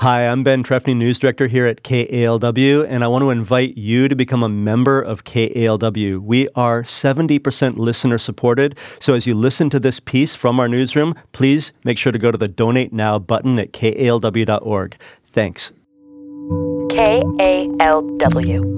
Hi, I'm Ben Trefny, News Director here at KALW, and I want to invite you to become a member of KALW. We are 70% listener supported, so as you listen to this piece from our newsroom, please make sure to go to the Donate Now button at kalw.org. Thanks. KALW.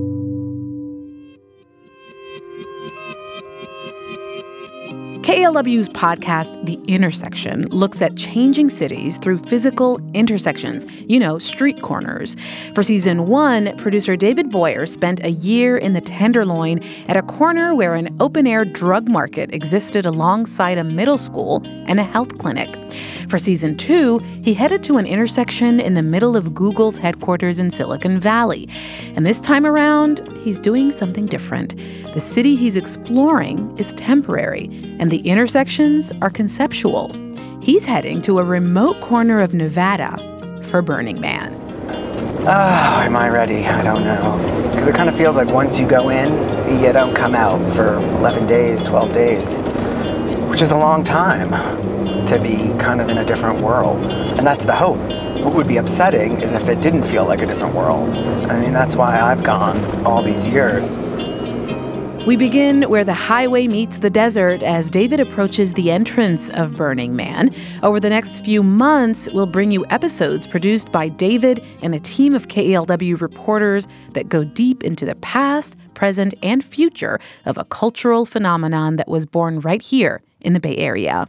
KALW's podcast, The Intersection, looks at changing cities through physical intersections, street corners. For season 1, producer David Boyer spent a year in the Tenderloin at a corner where an open-air drug market existed alongside a middle school and a health clinic. For season 2, he headed to an intersection in the middle of Google's headquarters in Silicon Valley. And this time around, he's doing something different. The city he's exploring is temporary, and the intersections are conceptual. He's heading to a remote corner of Nevada for Burning Man. Am I ready? I don't know. Because it kind of feels like once you go in, you don't come out for 11 days, 12 days, which is a long time to be kind of in a different world. And that's the hope. What would be upsetting is if it didn't feel like a different world. I mean, that's why I've gone all these years. We begin where the highway meets the desert as David approaches the entrance of Burning Man. Over the next few months, we'll bring you episodes produced by David and a team of KALW reporters that go deep into the past, present, and future of a cultural phenomenon that was born right here in the Bay Area.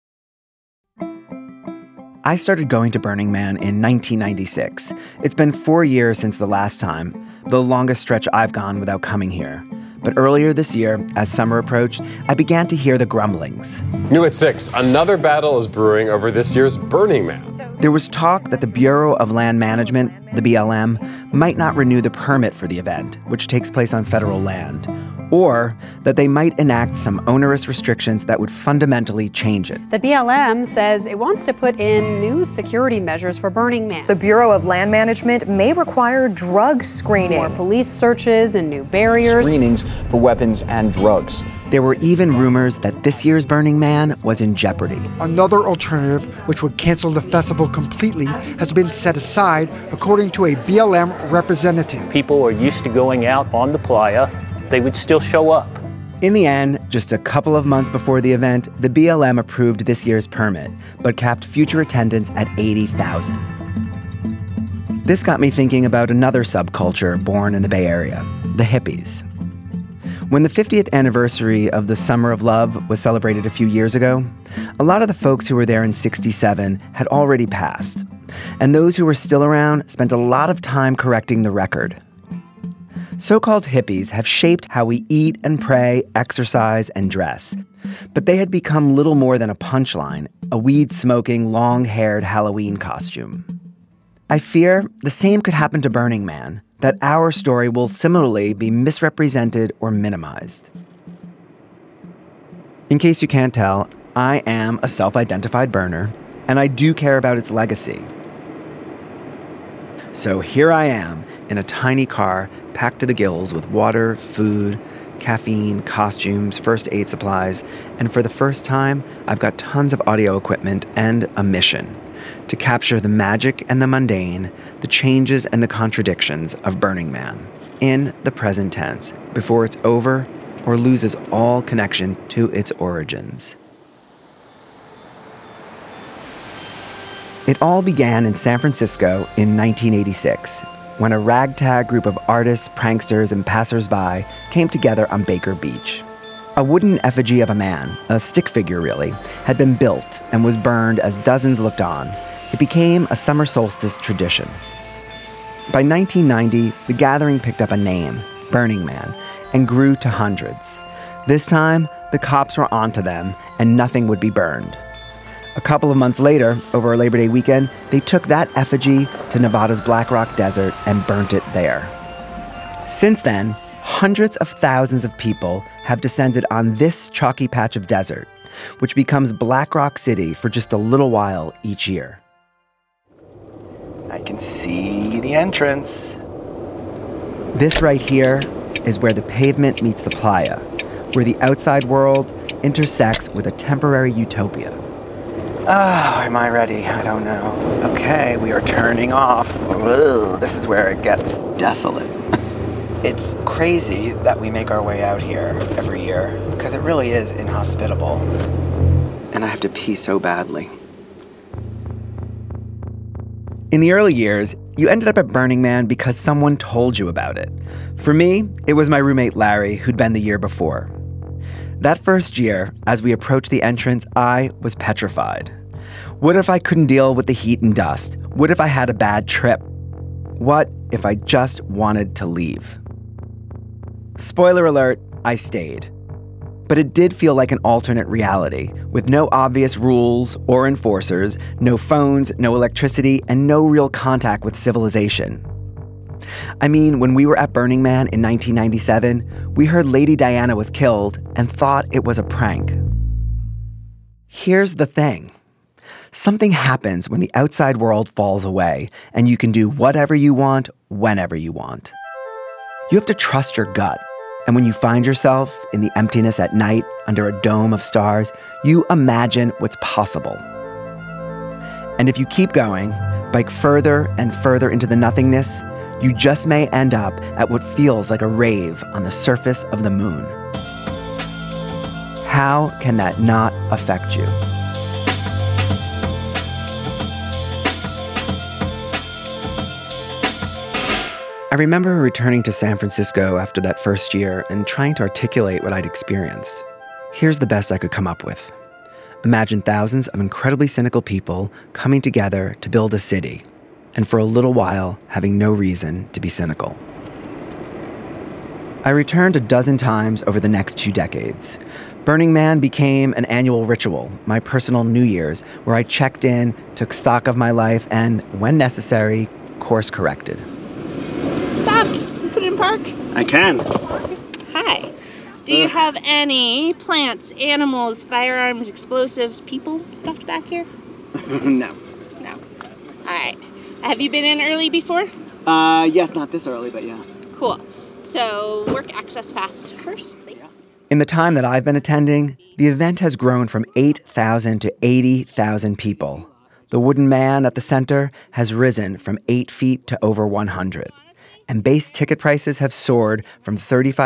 I started going to Burning Man in 1996. It's been 4 years since the last time, the longest stretch I've gone without coming here. But earlier this year, as summer approached, I began to hear the grumblings. New at 6, another battle is brewing over this year's Burning Man. There was talk that the Bureau of Land Management, the BLM, might not renew the permit for the event, which takes place on federal land, or that they might enact some onerous restrictions that would fundamentally change it. The BLM says it wants to put in new security measures for Burning Man. The Bureau of Land Management may require drug screening. More police searches and new barriers. Screenings for weapons and drugs. There were even rumors that this year's Burning Man was in jeopardy. Another alternative, which would cancel the festival completely, has been set aside, according to a BLM representative. People are used to going out on the playa. They would still show up. In the end, just a couple of months before the event, the BLM approved this year's permit, but capped future attendance at 80,000. This got me thinking about another subculture born in the Bay Area, the hippies. When the 50th anniversary of the Summer of Love was celebrated a few years ago, a lot of the folks who were there in '67 had already passed, and those who were still around spent a lot of time correcting the record. So-called hippies have shaped how we eat and pray, exercise, and dress. But they had become little more than a punchline, a weed-smoking, long-haired Halloween costume. I fear the same could happen to Burning Man, that our story will similarly be misrepresented or minimized. In case you can't tell, I am a self-identified burner, and I do care about its legacy. So here I am, in a tiny car packed to the gills with water, food, caffeine, costumes, first aid supplies, and for the first time, I've got tons of audio equipment and a mission to capture the magic and the mundane, the changes and the contradictions of Burning Man in the present tense, before it's over or loses all connection to its origins. It all began in San Francisco in 1986, when a ragtag group of artists, pranksters, and passersby came together on Baker Beach. A wooden effigy of a man, a stick figure really, had been built and was burned as dozens looked on. It became a summer solstice tradition. By 1990, the gathering picked up a name, Burning Man, and grew to hundreds. This time, the cops were onto them, and nothing would be burned. A couple of months later, over Labor Day weekend, they took that effigy to Nevada's Black Rock Desert and burnt it there. Since then, hundreds of thousands of people have descended on this chalky patch of desert, which becomes Black Rock City for just a little while each year. I can see the entrance. This right here is where the pavement meets the playa, where the outside world intersects with a temporary utopia. Oh, am I ready? I don't know. Okay, we are turning off. Ugh, this is where it gets desolate. It's crazy that we make our way out here every year, because it really is inhospitable. And I have to pee so badly. In the early years, you ended up at Burning Man because someone told you about it. For me, it was my roommate Larry, who'd been the year before. That first year, as we approached the entrance, I was petrified. What if I couldn't deal with the heat and dust? What if I had a bad trip? What if I just wanted to leave? Spoiler alert, I stayed. But it did feel like an alternate reality, with no obvious rules or enforcers, no phones, no electricity, and no real contact with civilization. I mean, when we were at Burning Man in 1997, we heard Lady Diana was killed and thought it was a prank. Here's the thing. Something happens when the outside world falls away, and you can do whatever you want, whenever you want. You have to trust your gut. And when you find yourself in the emptiness at night under a dome of stars, you imagine what's possible. And if you keep going, bike further and further into the nothingness, you just may end up at what feels like a rave on the surface of the moon. How can that not affect you? I remember returning to San Francisco after that first year and trying to articulate what I'd experienced. Here's the best I could come up with. Imagine thousands of incredibly cynical people coming together to build a city, and for a little while having no reason to be cynical. I returned a dozen times over the next 2 decades. Burning Man became an annual ritual, my personal New Year's, where I checked in, took stock of my life, and, when necessary, course corrected. Stop! You put it in park? I can. Hi. Do you have any plants, animals, firearms, explosives, people stuffed back here? No. No. All right. Have you been in early before? Yes, not this early, but yeah. Cool. So, work access fast first, please. In the time that I've been attending, the event has grown from 8,000 to 80,000 people. The wooden man at the center has risen from 8 feet to over 100. And base ticket prices have soared from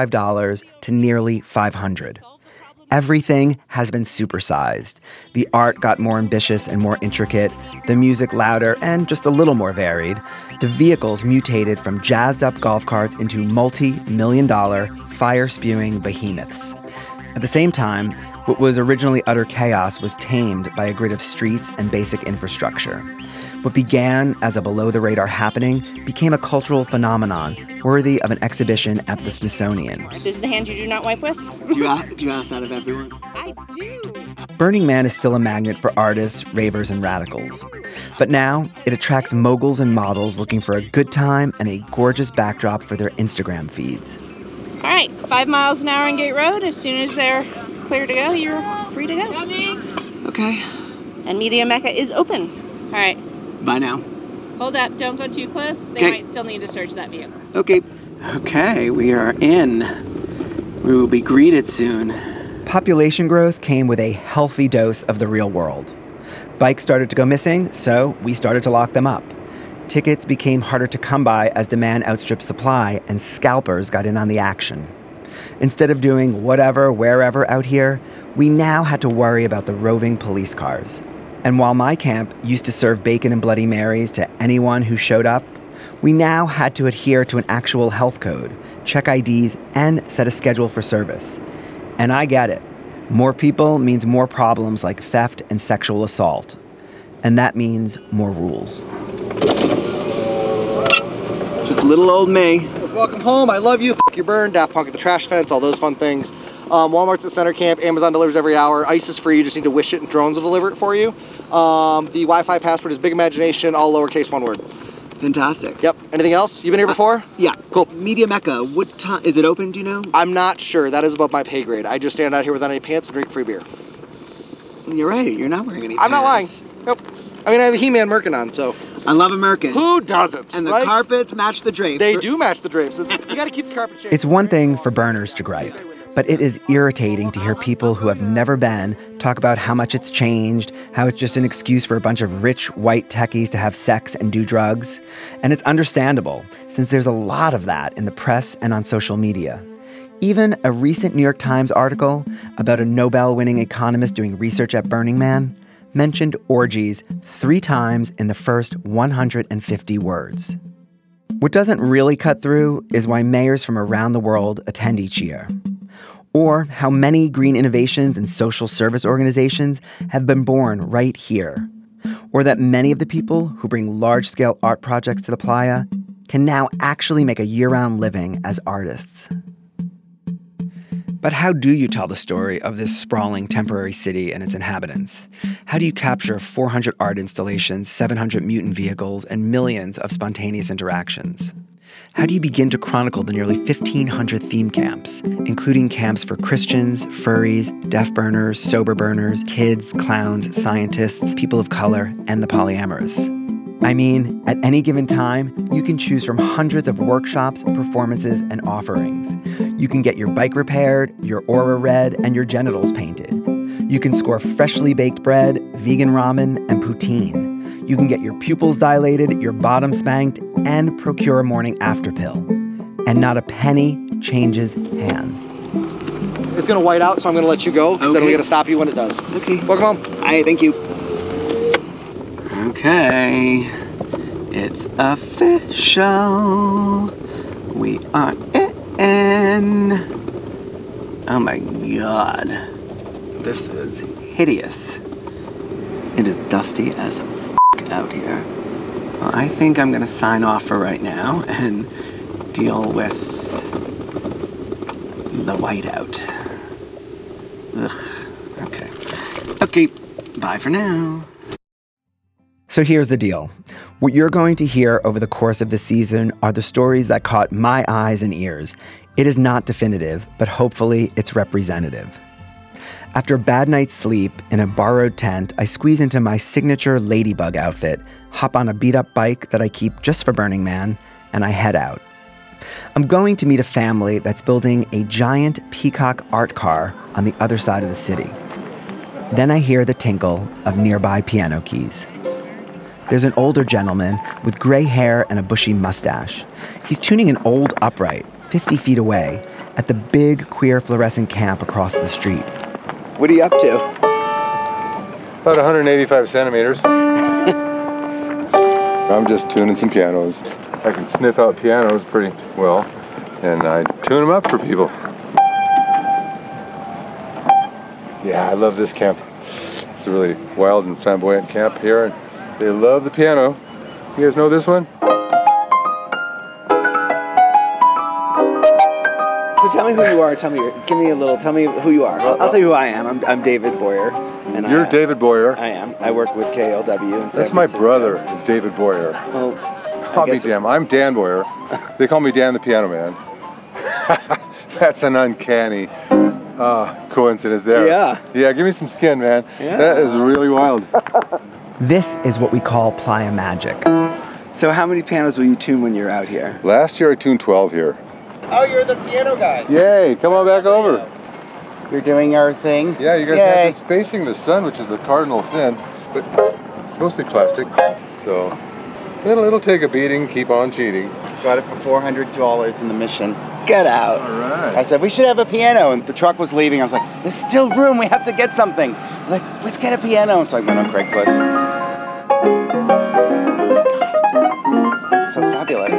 $35 to nearly $500. Everything has been supersized. The art got more ambitious and more intricate, the music louder and just a little more varied. The vehicles mutated from jazzed-up golf carts into multi-million-dollar, fire-spewing behemoths. At the same time, what was originally utter chaos was tamed by a grid of streets and basic infrastructure. What began as a below-the-radar happening became a cultural phenomenon worthy of an exhibition at the Smithsonian. This is the hand you do not wipe with? Do you ask that of everyone? I do. Burning Man is still a magnet for artists, ravers, and radicals. But now, it attracts moguls and models looking for a good time and a gorgeous backdrop for their Instagram feeds. All right, 5 miles an hour on Gate Road. As soon as they're clear to go, you're free to go. Okay. And Media Mecca is open. All right. Bye now. Hold up, don't go too close. They might still need to search that vehicle. Okay. Okay, we are in. We will be greeted soon. Population growth came with a healthy dose of the real world. Bikes started to go missing, so we started to lock them up. Tickets became harder to come by as demand outstripped supply, and scalpers got in on the action. Instead of doing whatever, wherever out here, we now had to worry about the roving police cars. And while my camp used to serve bacon and Bloody Marys to anyone who showed up, we now had to adhere to an actual health code, check IDs, and set a schedule for service. And I get it. More people means more problems like theft and sexual assault. And that means more rules. Just little old me. Welcome home. I love you. F*** your burn. Daft Punk at the trash fence. All those fun things. Walmart's at center camp. Amazon delivers every hour. ICE is free. You just need to wish it and drones will deliver it for you. The Wi-Fi password is Big Imagination, all lowercase, one word. Fantastic. Yep. Anything else? You've been here before? Yeah. Cool. Media Mecca, what time is it open, do you know? I'm not sure. That is above my pay grade. I just stand out here without any pants and drink free beer. You're right. You're not wearing any pants. I'm not lying. Nope. I mean, I have a He-Man Merkin on, so. I love American. Who doesn't? And the right? carpets match the drapes. They do match the drapes. You got to keep the carpet shades. It's one thing for burners to gripe, But it is irritating to hear people who have never been talk about how much it's changed, how it's just an excuse for a bunch of rich white techies to have sex and do drugs. And it's understandable, since there's a lot of that in the press and on social media. Even a recent New York Times article about a Nobel-winning economist doing research at Burning Man mentioned orgies 3 times in the first 150 words. What doesn't really cut through is why mayors from around the world attend each year, or how many green innovations and social service organizations have been born right here, or that many of the people who bring large-scale art projects to the playa can now actually make a year-round living as artists. But how do you tell the story of this sprawling temporary city and its inhabitants? How do you capture 400 art installations, 700 mutant vehicles, and millions of spontaneous interactions? How do you begin to chronicle the nearly 1,500 theme camps, including camps for Christians, furries, deaf burners, sober burners, kids, clowns, scientists, people of color, and the polyamorous? I mean, at any given time, you can choose from hundreds of workshops, performances, and offerings. You can get your bike repaired, your aura read, and your genitals painted. You can score freshly baked bread, vegan ramen, and poutine. You can get your pupils dilated, your bottom spanked, and procure a morning after pill. And not a penny changes hands. It's going to white out, so I'm going to let you go, because then we're going to stop you when it does. Okay. Welcome home. All right, thank you. Okay, it's official. We are in. Oh my God, this is hideous. It is dusty as out here. Well, I think I'm gonna sign off for right now and deal with the whiteout. Ugh. Okay, bye for now. So here's the deal. What you're going to hear over the course of the season are the stories that caught my eyes and ears. It is not definitive, but hopefully it's representative. After a bad night's sleep in a borrowed tent, I squeeze into my signature ladybug outfit, hop on a beat-up bike that I keep just for Burning Man, and I head out. I'm going to meet a family that's building a giant peacock art car on the other side of the city. Then I hear the tinkle of nearby piano keys. There's an older gentleman with gray hair and a bushy mustache. He's tuning an old upright, 50 feet away, at the big queer fluorescent camp across the street. What are you up to? About 185 centimeters. I'm just tuning some pianos. I can sniff out pianos pretty well, and I tune them up for people. Yeah, I love this camp. It's a really wild and flamboyant camp here, and they love the piano. You guys know this one? So tell me who you are. Tell me who you are. I'll tell you who I am. I'm David Boyer. And You're David Boyer. I am. I work with KLW in San That's my Francisco. brother, is David Boyer. Well, I'll be damned. I'm Dan Boyer. They call me Dan the Piano Man. That's an uncanny coincidence there. Yeah. Yeah, give me some skin, man. Yeah. That is really wild. This is what we call playa magic. So how many pianos will you tune when you're out here? Last year I tuned 12 here. Oh, you're the piano guy. Yay, come on back over. You're doing our thing? Yeah, you guys have this facing the sun, which is the cardinal sin, but it's mostly plastic, so it'll take a beating, keep on cheating. Got it for $400 in the Mission. Get out. All right. I said, we should have a piano, and the truck was leaving. I was like, there's still room, we have to get something. Like, let's get a piano. It's like, went on Craigslist. That's so fabulous.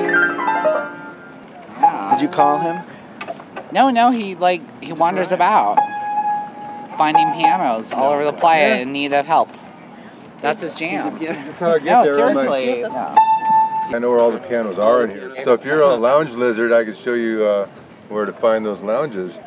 Yeah. Did you call him? No, he wanders about, finding pianos all over the playa in need of help. That's his jam. That's how I get No, there. seriously. No. I know where all the pianos are in here. So if you're a lounge lizard, I could show you where to find those lounges.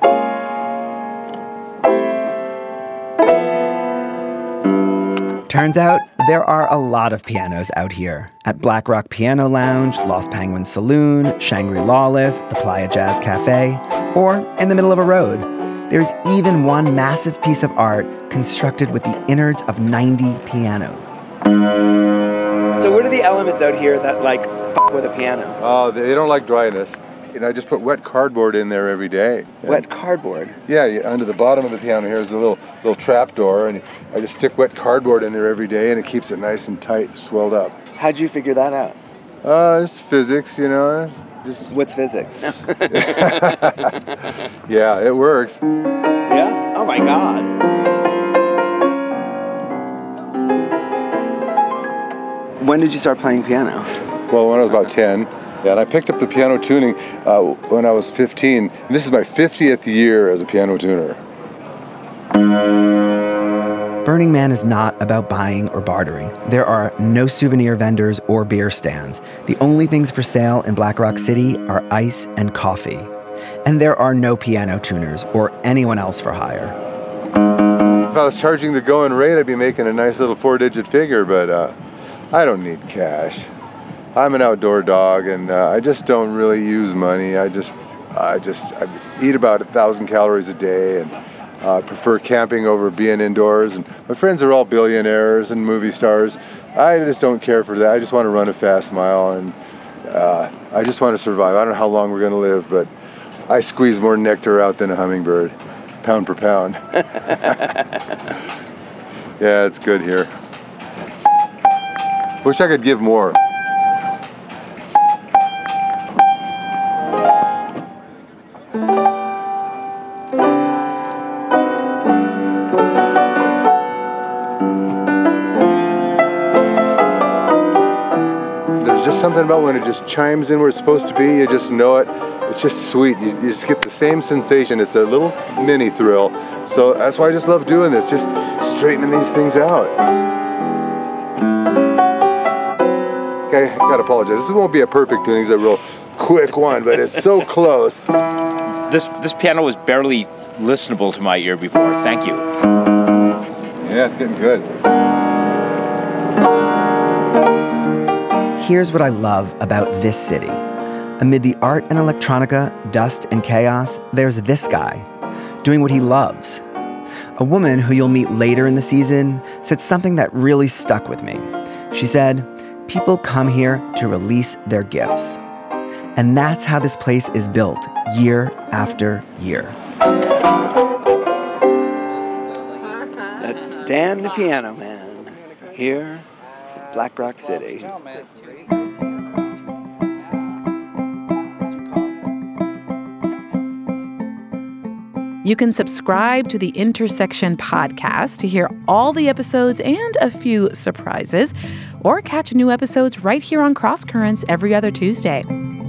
Turns out there are a lot of pianos out here. At Black Rock Piano Lounge, Lost Penguin Saloon, Shangri-La List, the Playa Jazz Cafe, or in the middle of a road. There's even one massive piece of art constructed with the innards of 90 pianos. So what are the elements out here that, f*** with a piano? Oh, they don't like dryness. And I just put wet cardboard in there every day. Wet cardboard? Yeah, under the bottom of the piano here is a little trap door, and I just stick wet cardboard in there every day, and it keeps it nice and tight, swelled up. How'd you figure that out? It's physics, you know. What's physics? Yeah, it works. Yeah? Oh my God. When did you start playing piano? Well, when I was about 10. Yeah, and I picked up the piano tuning when I was 15. And this is my 50th year as a piano tuner. Burning Man is not about buying or bartering. There are no souvenir vendors or beer stands. The only things for sale in Black Rock City are ice and coffee. And there are no piano tuners or anyone else for hire. If I was charging the going rate, I'd be making a nice little 4-digit figure, but I don't need cash. I'm an outdoor dog, and I just don't really use money. I eat about 1,000 calories a day, and I prefer camping over being indoors. And my friends are all billionaires and movie stars. I just don't care for that. I just want to run a fast mile, and I just want to survive. I don't know how long we're going to live, but I squeeze more nectar out than a hummingbird, pound per pound. Yeah, it's good here. Wish I could give more. Something about when it just chimes in where it's supposed to be, you just know it. It's just sweet. You just get the same sensation. It's a little mini thrill. So that's why I just love doing this, just straightening these things out. Okay, I gotta apologize. This won't be a perfect tuning. It's a real quick one, but it's so close. This piano was barely listenable to my ear before. Thank you. Yeah, it's getting good. Here's what I love about this city. Amid the art and electronica, dust and chaos, there's this guy, doing what he loves. A woman who you'll meet later in the season said something that really stuck with me. She said, people come here to release their gifts. And that's how this place is built, year after year. That's Dan the Piano Man, here at Black Rock City. You can subscribe to the Intersection podcast to hear all the episodes and a few surprises, or catch new episodes right here on Cross Currents every other Tuesday.